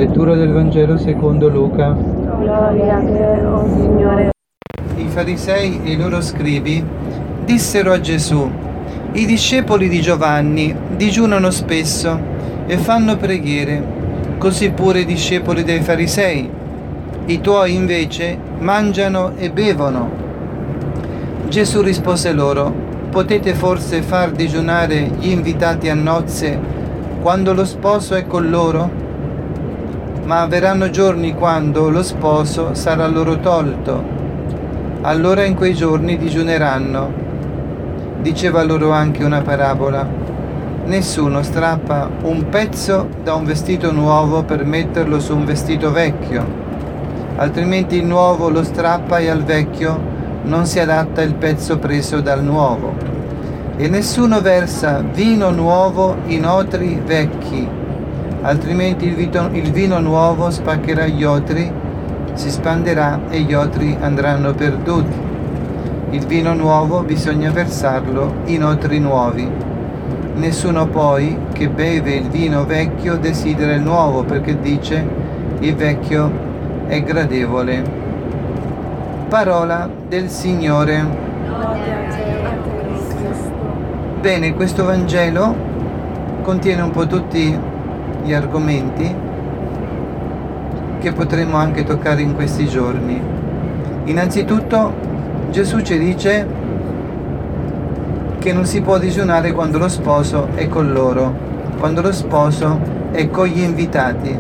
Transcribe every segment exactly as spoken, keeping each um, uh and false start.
Lettura del Vangelo secondo Luca. Gloria a te, o Signore. I farisei e i loro scribi dissero a Gesù: i discepoli di Giovanni digiunano spesso e fanno preghiere, così pure i discepoli dei farisei. I tuoi invece mangiano e bevono. Gesù rispose loro: potete forse far digiunare gli invitati a nozze quando lo sposo è con loro? Ma verranno giorni quando lo sposo sarà loro tolto. Allora in quei giorni digiuneranno. Diceva loro anche una parabola: nessuno strappa un pezzo da un vestito nuovo per metterlo su un vestito vecchio, altrimenti il nuovo lo strappa e al vecchio non si adatta il pezzo preso dal nuovo. E nessuno versa vino nuovo in otri vecchi, altrimenti il, vito, il vino nuovo spaccherà gli otri, si spanderà e gli otri andranno perduti. Il vino nuovo bisogna versarlo in otri nuovi. Nessuno poi che beve il vino vecchio desidera il nuovo, perché dice: il vecchio è gradevole. Parola del Signore. Bene, questo Vangelo contiene un po' tutti gli argomenti che potremo anche toccare in questi giorni. Innanzitutto Gesù ci dice che non si può digiunare quando lo sposo è con loro, quando lo sposo è con gli invitati,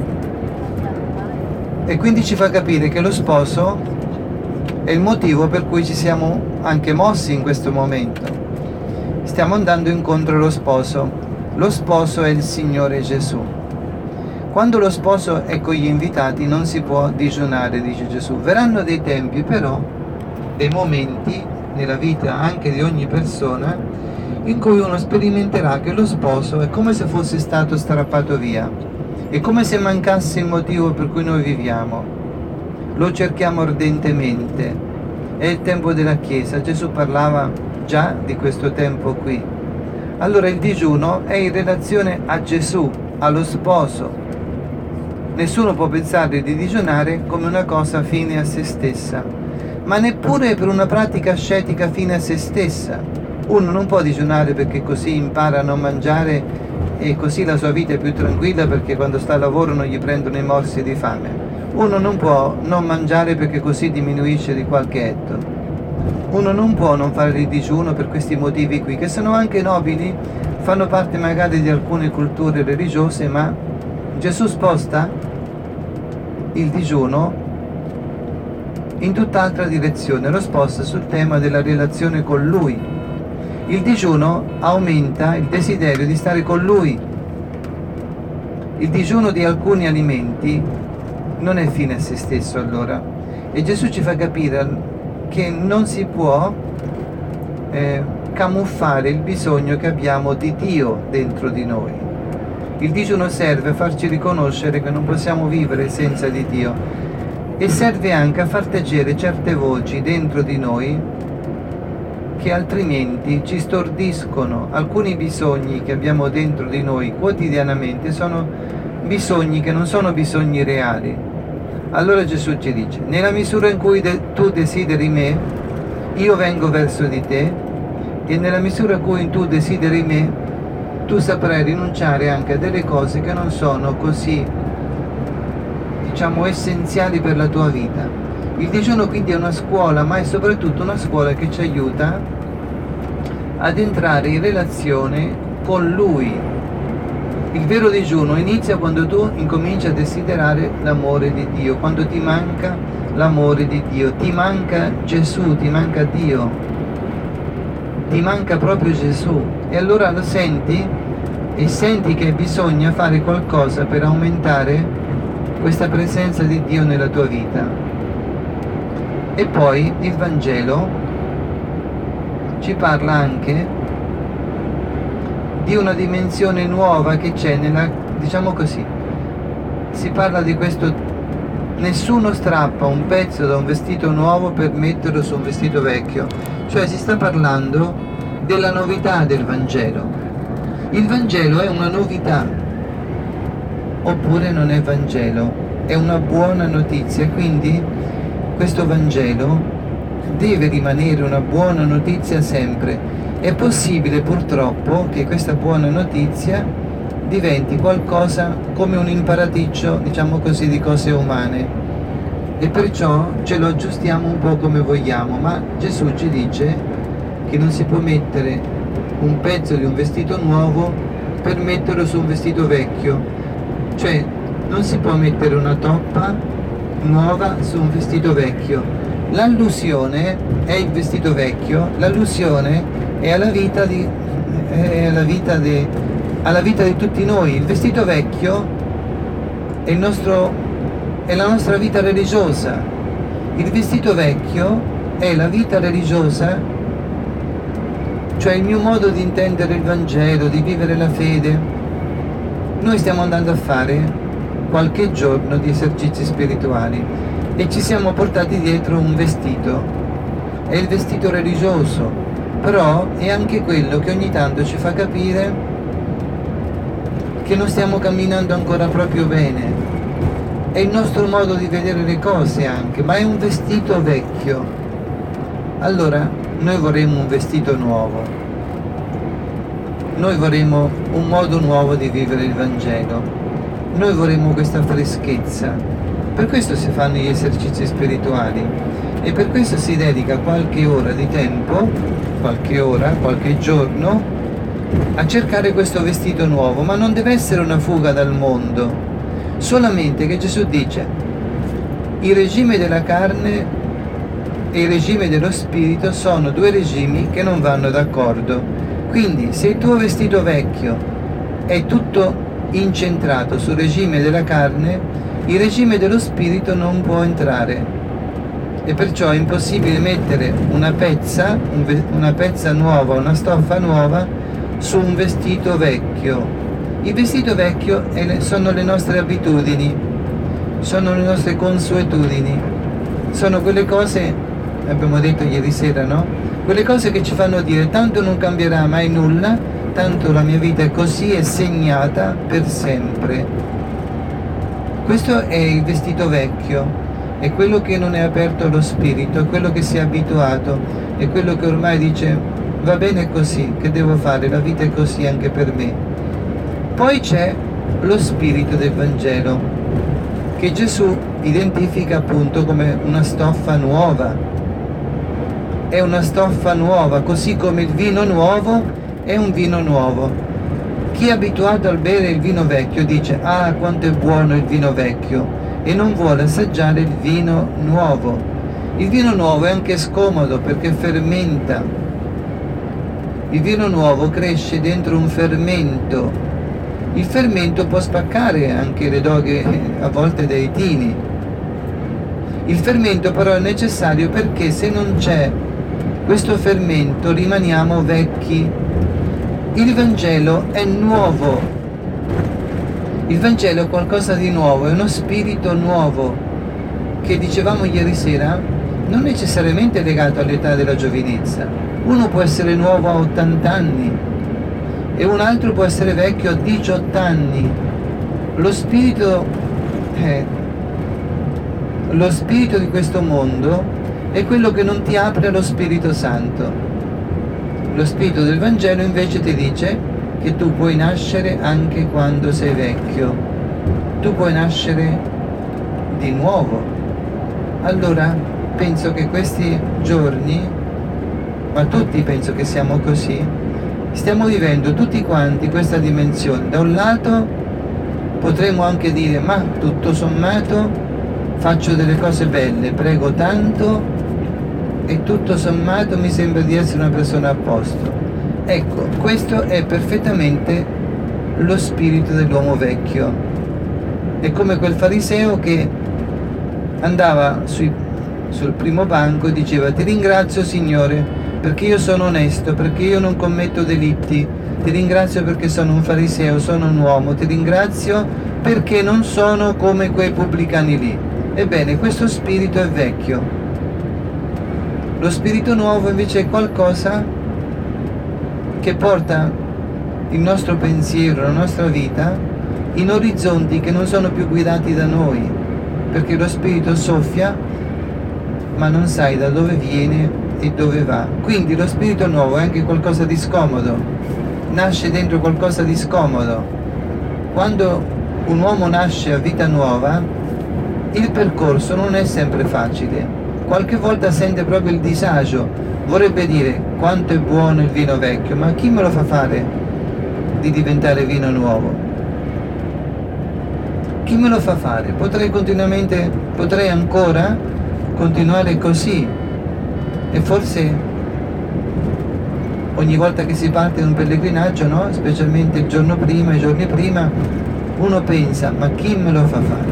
e quindi ci fa capire che lo sposo è il motivo per cui ci siamo anche mossi in questo momento. Stiamo andando incontro allo sposo. Lo sposo è il Signore Gesù. Quando lo sposo è con gli invitati non si può digiunare, dice Gesù. Verranno dei tempi, però, dei momenti nella vita anche di ogni persona in cui uno sperimenterà che lo sposo è come se fosse stato strappato via, è come se mancasse il motivo per cui noi viviamo. Lo cerchiamo ardentemente. È il tempo della Chiesa. Gesù parlava già di questo tempo qui. Allora il digiuno è in relazione a Gesù, allo sposo. Nessuno può pensare di digiunare come una cosa fine a se stessa, ma neppure per una pratica ascetica fine a se stessa. Uno non può digiunare perché così impara a non mangiare e così la sua vita è più tranquilla, perché quando sta a lavoro non gli prendono i morsi di fame. Uno non può non mangiare perché così diminuisce di qualche etto. Uno non può non fare il digiuno per questi motivi qui, che sono anche nobili, fanno parte magari di alcune culture religiose, ma Gesù sposta il digiuno in tutt'altra direzione, lo sposta sul tema della relazione con Lui. Il digiuno aumenta il desiderio di stare con Lui. Il digiuno di alcuni alimenti non è fine a se stesso, allora, e Gesù ci fa capire che non si può eh, camuffare il bisogno che abbiamo di Dio dentro di noi. Il digiuno serve a farci riconoscere che non possiamo vivere senza di Dio, e serve anche a far tacere certe voci dentro di noi che altrimenti ci stordiscono. Alcuni bisogni che abbiamo dentro di noi quotidianamente sono bisogni che non sono bisogni reali. Allora Gesù ci dice: nella misura in cui de- tu desideri me, io vengo verso di te, e nella misura in cui tu desideri me, tu saprai rinunciare anche a delle cose che non sono così, diciamo, essenziali per la tua vita. Il digiuno quindi è una scuola, ma è soprattutto una scuola che ci aiuta ad entrare in relazione con Lui. Il vero digiuno inizia quando tu incominci a desiderare l'amore di Dio, quando ti manca l'amore di Dio, ti manca Gesù, ti manca Dio, ti manca proprio Gesù, e allora lo senti e senti che bisogna fare qualcosa per aumentare questa presenza di Dio nella tua vita. E poi il Vangelo ci parla anche di una dimensione nuova che c'è nella, diciamo così, si parla di questo: nessuno strappa un pezzo da un vestito nuovo per metterlo su un vestito vecchio. Cioè si sta parlando della novità del Vangelo. Il Vangelo è una novità, oppure non è Vangelo, è una buona notizia. Quindi questo Vangelo deve rimanere una buona notizia sempre. È possibile purtroppo che questa buona notizia diventi qualcosa come un imparaticcio, diciamo così, di cose umane, e perciò ce lo aggiustiamo un po' come vogliamo. Ma Gesù ci dice che non si può mettere un pezzo di un vestito nuovo per metterlo su un vestito vecchio, cioè non si può mettere una toppa nuova su un vestito vecchio. L'allusione è il vestito vecchio, l'allusione è alla vita di, è alla vita di, alla vita di tutti noi. Il vestito vecchio è il nostro è la nostra vita religiosa. Il vestito vecchio è la vita religiosa, cioè il mio modo di intendere il Vangelo, di vivere la fede. Noi stiamo andando a fare qualche giorno di esercizi spirituali e ci siamo portati dietro un vestito. È il vestito religioso, però è anche quello che ogni tanto ci fa capire che non stiamo camminando ancora proprio bene. È il nostro modo di vedere le cose anche, ma è un vestito vecchio. Allora, noi vorremmo un vestito nuovo. Noi vorremmo un modo nuovo di vivere il Vangelo. Noi vorremmo questa freschezza. Per questo si fanno gli esercizi spirituali e per questo si dedica qualche ora di tempo, qualche ora, qualche giorno, a cercare questo vestito nuovo. Ma non deve essere una fuga dal mondo. Solamente che Gesù dice: il regime della carne e il regime dello spirito sono due regimi che non vanno d'accordo. Quindi se il tuo vestito vecchio è tutto incentrato sul regime della carne, il regime dello spirito non può entrare, e perciò è impossibile mettere una pezza, una pezza nuova, una stoffa nuova su un vestito vecchio. Il vestito vecchio sono le nostre abitudini, sono le nostre consuetudini, sono quelle cose, abbiamo detto ieri sera, no? Quelle cose che ci fanno dire: tanto non cambierà mai nulla, tanto la mia vita è così, è segnata per sempre. Questo è il vestito vecchio, è quello che non è aperto allo spirito, è quello che si è abituato, è quello che ormai dice: va bene così, che devo fare, la vita è così anche per me. Poi c'è lo spirito del Vangelo, che Gesù identifica appunto come una stoffa nuova. È una stoffa nuova, così come il vino nuovo è un vino nuovo. Chi è abituato a bere il vino vecchio dice: ah, quanto è buono il vino vecchio, e non vuole assaggiare il vino nuovo. Il vino nuovo è anche scomodo perché fermenta. Il vino nuovo cresce dentro un fermento. Il fermento può spaccare anche le doghe a volte dei tini. Il fermento però è necessario perché se non c'è questo fermento rimaniamo vecchi. Il Vangelo è nuovo. Il Vangelo è qualcosa di nuovo, è uno spirito nuovo che, dicevamo ieri sera, non necessariamente legato all'età della giovinezza. Uno può essere nuovo a ottanta anni e un altro può essere vecchio a diciotto anni. Lo spirito, eh, lo spirito di questo mondo è quello che non ti apre allo Spirito Santo. Lo spirito del Vangelo invece ti dice che tu puoi nascere anche quando sei vecchio. Tu puoi nascere di nuovo. Allora penso che questi giorni, ma tutti penso che siamo così, stiamo vivendo tutti quanti questa dimensione. Da un lato potremmo anche dire: ma tutto sommato faccio delle cose belle, prego tanto e tutto sommato mi sembra di essere una persona a posto. Ecco, questo è perfettamente lo spirito dell'uomo vecchio. È come quel fariseo che andava sui, sul primo banco e diceva: ti ringrazio Signore perché io sono onesto, perché io non commetto delitti, ti ringrazio perché sono un fariseo, sono un uomo, ti ringrazio perché non sono come quei pubblicani lì. Ebbene, questo spirito è vecchio. Lo spirito nuovo invece è qualcosa che porta il nostro pensiero, la nostra vita in orizzonti che non sono più guidati da noi, perché lo Spirito soffia, ma non sai da dove viene e dove va. Quindi lo Spirito nuovo è anche qualcosa di scomodo, nasce dentro qualcosa di scomodo. Quando un uomo nasce a vita nuova, il percorso non è sempre facile, qualche volta sente proprio il disagio, vorrebbe dire quanto è buono il vino vecchio, ma chi me lo fa fare di diventare vino nuovo? Chi me lo fa fare? Potrei continuamente, potrei ancora continuare così, e forse ogni volta che si parte in un pellegrinaggio, no? Specialmente il giorno prima, i giorni prima, uno pensa, ma chi me lo fa fare?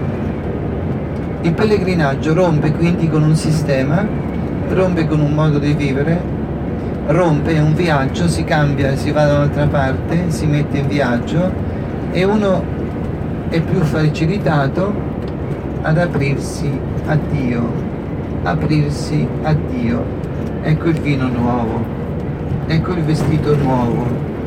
Il pellegrinaggio rompe quindi con un sistema, rompe con un modo di vivere, rompe, è un viaggio, si cambia, si va da un'altra parte, si mette in viaggio e uno è più facilitato ad aprirsi a Dio, aprirsi a Dio. Ecco il vino nuovo, ecco il vestito nuovo.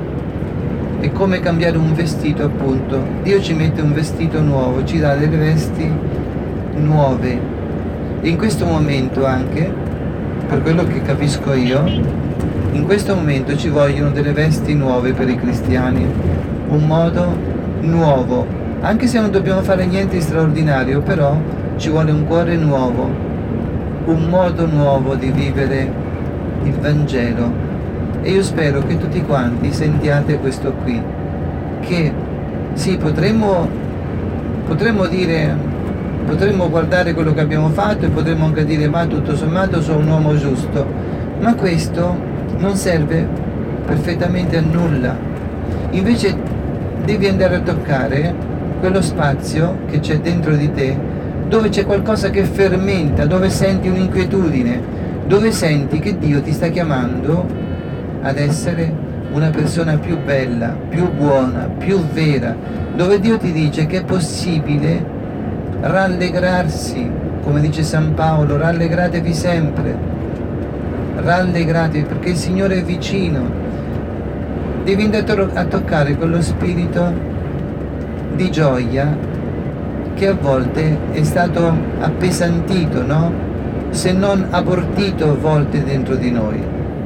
È come cambiare un vestito, appunto. Dio ci mette un vestito nuovo, ci dà delle vesti nuove. E in questo momento anche, per quello che capisco io, in questo momento ci vogliono delle vesti nuove per i cristiani, un modo nuovo. Anche se non dobbiamo fare niente di straordinario, però ci vuole un cuore nuovo, un modo nuovo di vivere il Vangelo. E io spero che tutti quanti sentiate questo qui, che sì, potremmo, potremmo dire, potremmo guardare quello che abbiamo fatto e potremmo anche dire, ma tutto sommato sono un uomo giusto, ma questo non serve perfettamente a nulla. Invece devi andare a toccare quello spazio che c'è dentro di te, dove c'è qualcosa che fermenta, dove senti un'inquietudine, dove senti che Dio ti sta chiamando ad essere una persona più bella, più buona, più vera, dove Dio ti dice che è possibile rallegrarsi, come dice San Paolo, rallegratevi sempre, rallegratevi perché il Signore è vicino. Devi andare a toccare quello spirito di gioia che a volte è stato appesantito, no? Se non abortito a volte dentro di noi.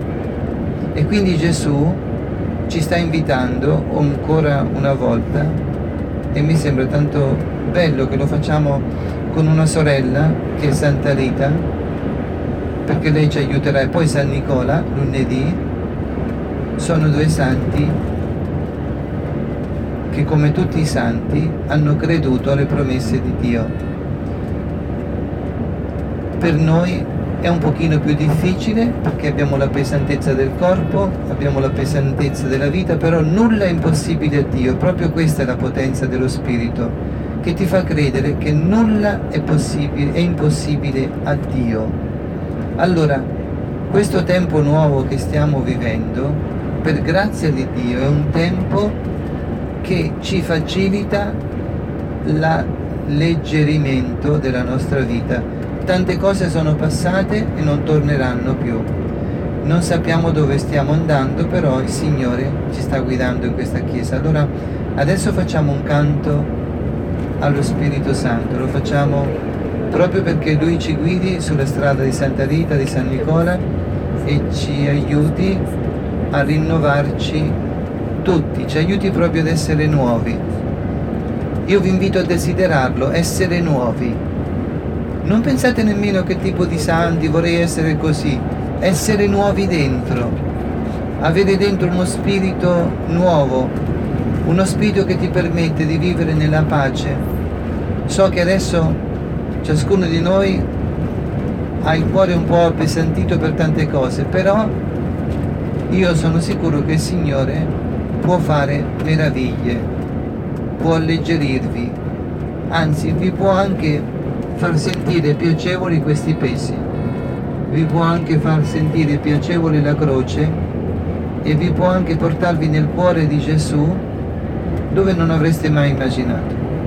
E quindi Gesù ci sta invitando ancora una volta, e mi sembra tanto bello che lo facciamo con una sorella che è Santa Rita, perché lei ci aiuterà, e poi San Nicola lunedì. Sono due santi che, come tutti i santi, hanno creduto alle promesse di Dio. Per noi è un pochino più difficile perché abbiamo la pesantezza del corpo, abbiamo la pesantezza della vita, però nulla è impossibile a Dio. Proprio questa è la potenza dello Spirito, che ti fa credere che nulla è possibile, è impossibile a Dio. Allora, questo tempo nuovo che stiamo vivendo, per grazia di Dio, è un tempo che ci facilita l'alleggerimento della nostra vita. Tante cose sono passate e non torneranno più. Non sappiamo dove stiamo andando, però il Signore ci sta guidando in questa chiesa. Allora adesso facciamo un canto allo Spirito Santo, lo facciamo proprio perché Lui ci guidi sulla strada di Santa Rita, di San Nicola, e ci aiuti a rinnovarci tutti, ci aiuti proprio ad essere nuovi. Io vi invito a desiderarlo, essere nuovi. Non pensate nemmeno che tipo di santi, vorrei essere così. Essere nuovi dentro, avere dentro uno spirito nuovo, uno spirito che ti permette di vivere nella pace. So che adesso ciascuno di noi ha il cuore un po' appesantito per tante cose, però io sono sicuro che il Signore può fare meraviglie, può alleggerirvi, anzi vi può anche far sentire piacevoli questi pesi, vi può anche far sentire piacevole la croce e vi può anche portarvi nel cuore di Gesù dove non avreste mai immaginato.